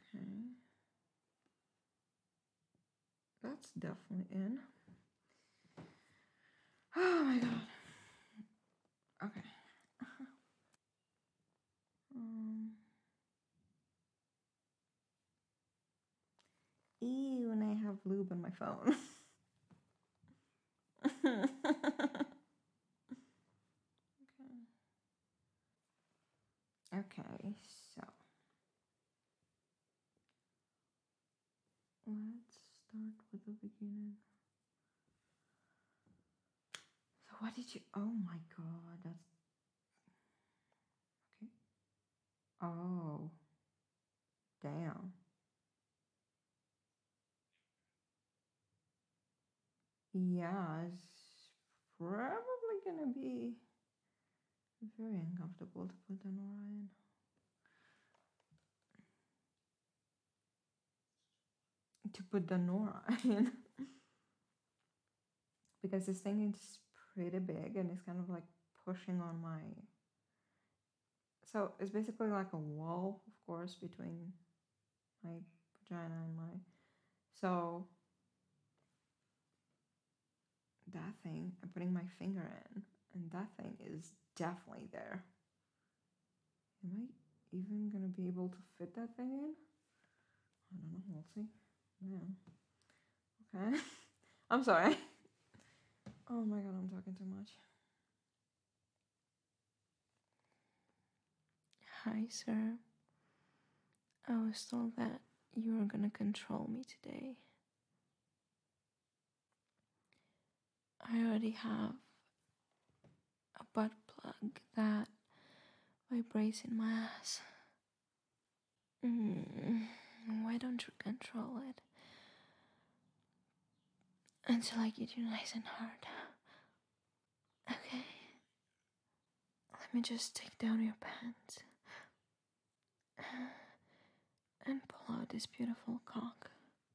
Okay. That's definitely in. Oh my god. Okay. Ew, and I have lube on my phone. Okay, so let's start with the beginning. So what did you? Oh my god, that's okay. Oh, damn. Yeah, it's probably gonna be very uncomfortable to put the Nora in. To put the Nora in. Because this thing is pretty big and it's kind of like pushing on my. So it's basically like a wall, of course, between my vagina and my. So that thing, I'm putting my finger in, and that thing is definitely there. Am I even gonna be able to fit that thing in? I don't know, we'll see. Yeah. Okay. I'm sorry. Oh my god, I'm talking too much. Hi, sir. I was told that you were gonna control me today. I already have a butt plug that vibrates in my ass. Why don't you control it until I get you nice and hard? Okay. Let me just take down your pants and pull out this beautiful cock.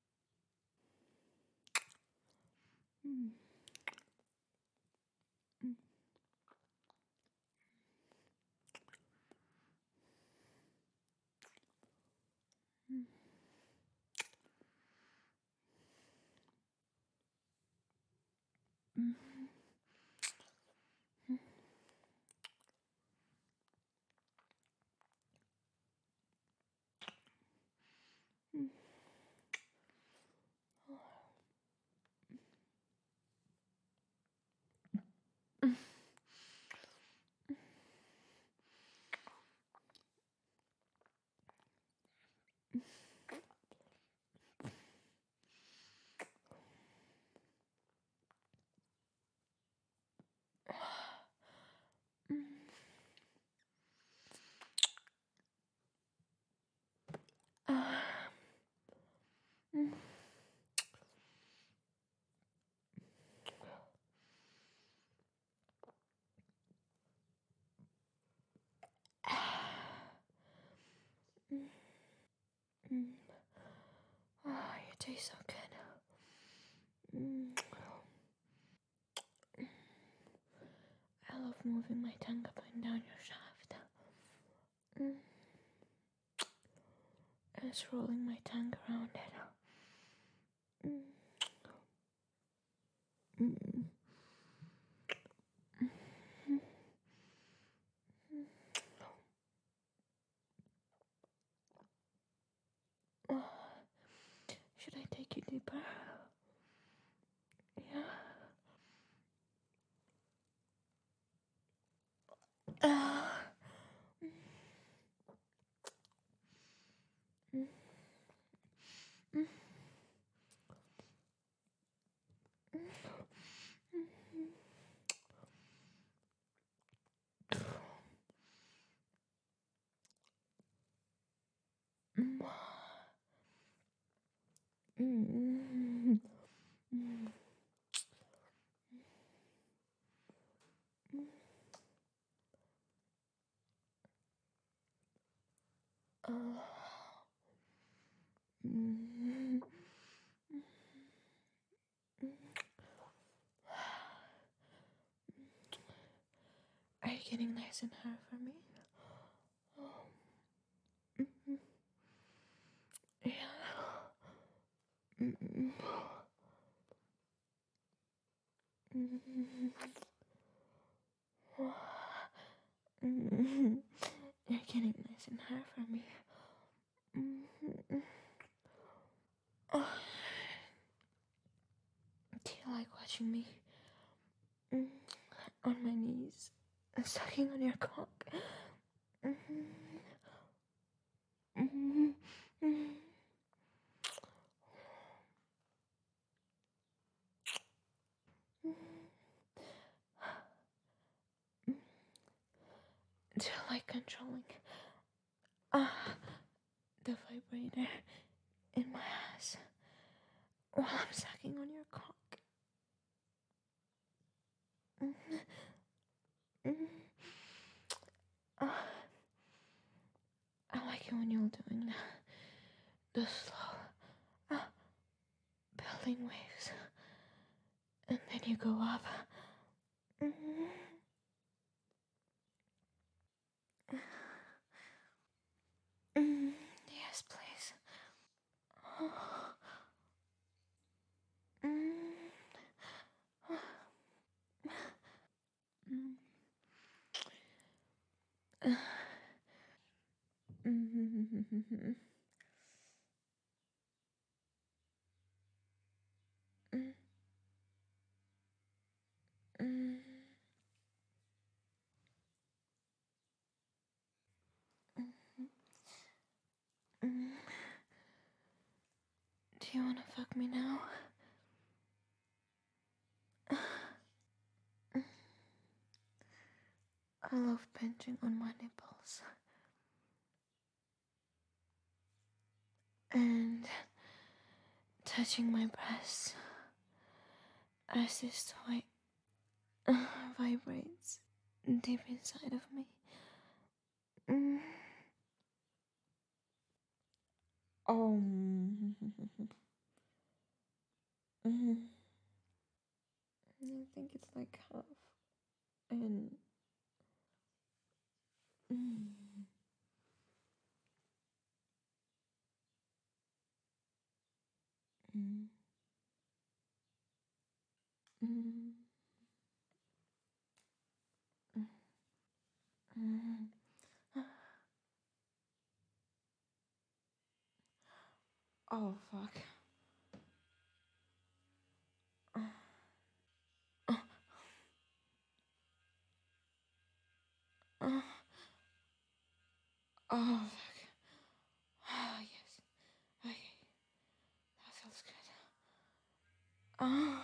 Oh, you taste so good. I love moving my tongue up and down your shaft. And it's rolling my tongue around it. Should I take you deeper? Yeah. Are you getting nice and hard for me? Mm. Mm. You're getting nice and hard for me. Mm. Oh. Do you like watching me on my knees, sucking on your cock? Do you like controlling the vibrator in my ass while I'm sucking on your cock? I like it when you're doing the slow building waves, and then you go up. Yes, please. Do you wanna fuck me now? I love pinching on my nipples and touching my breasts as this toy vibrates deep inside of me. I think it's like half. And oh fuck. Oh fuck. Oh yes. Okay. That feels good. Oh.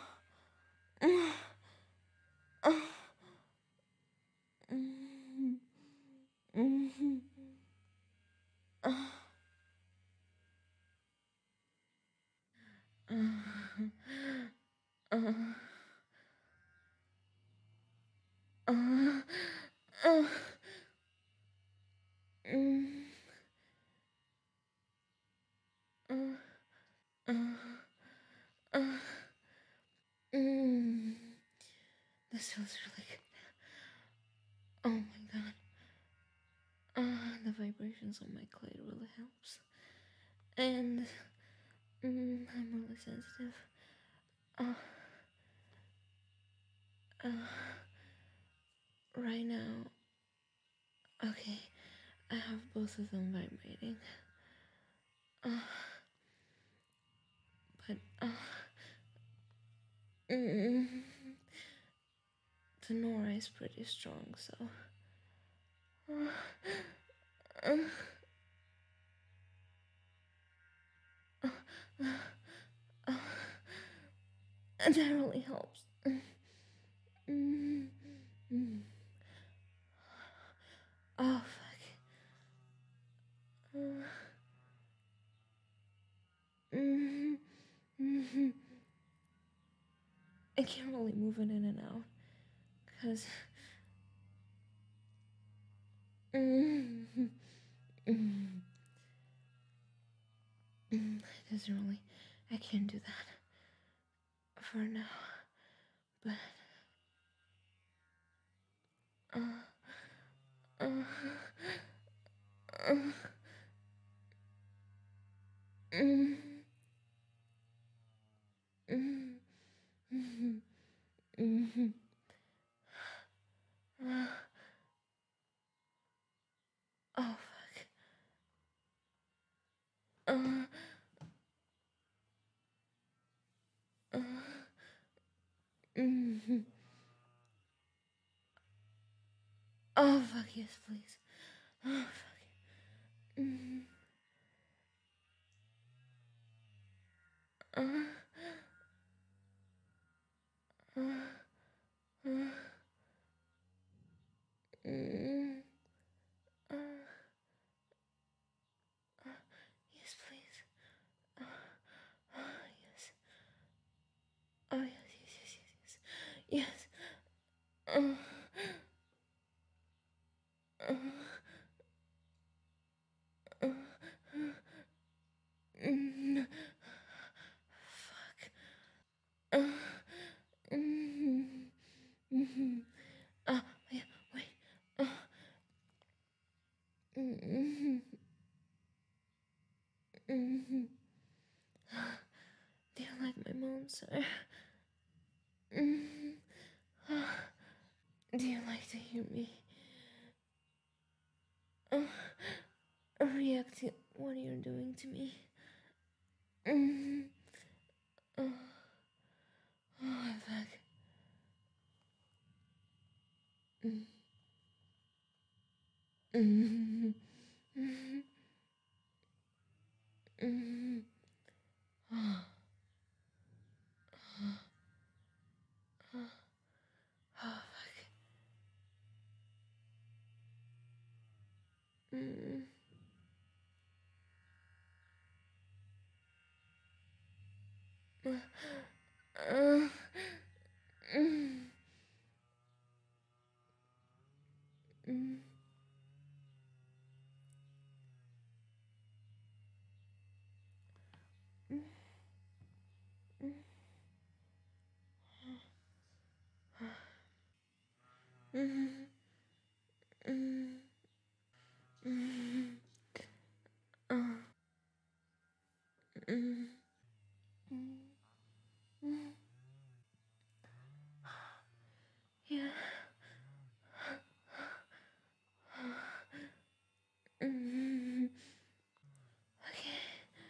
This feels really good. Oh my god. The vibrations on my clit really helps. And I'm really sensitive. Right now, okay, I have both of them vibrating. But the Nora is pretty strong, so. And that really helps. Oh, fuck. I can't really move it in and out, because it doesn't really, I can't do that for now, but Mm-hmm. Oh, fuck, yes, please. Oh, fuck. Mm-hmm. Uh, uh, uh, mm, uh, yes, please. Yes. Oh, yes, yes, yes, yes, yes. Yes. Uh, uh, mm, fuck. Uh, mm, mm, yeah, wait. Uh, mm, mm, do you like my moans, sir? Mm, do you like to hear me react to what you're doing to me? Mm, oh, fuck. Mm, mm, mm, mm, oh, oh, fuck. Mm, uh, mm, mm, mm, mm, mm, mm, mm, mm. Yeah. Mm, okay.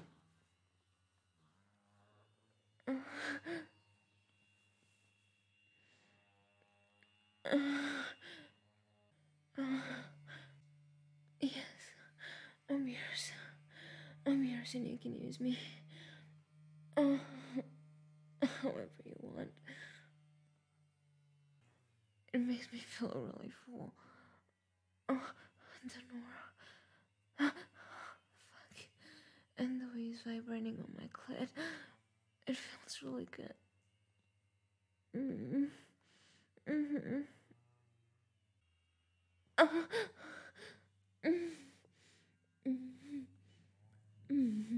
Yes, I'm yours. I'm yours and you can use me. Uh, however you want. It makes me feel really full. Oh, Denora. Fuck. And the way it's vibrating on my clit. It feels really good. Mm-hmm. Mm-hmm. Mm-hmm. Mm-hmm.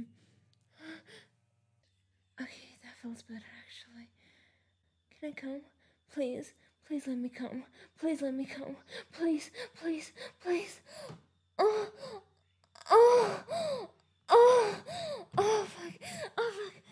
Okay, that feels better actually. Can I come? Please, please let me come. Please let me come. Please, please, please. Oh, oh, oh, oh, fuck, oh, fuck.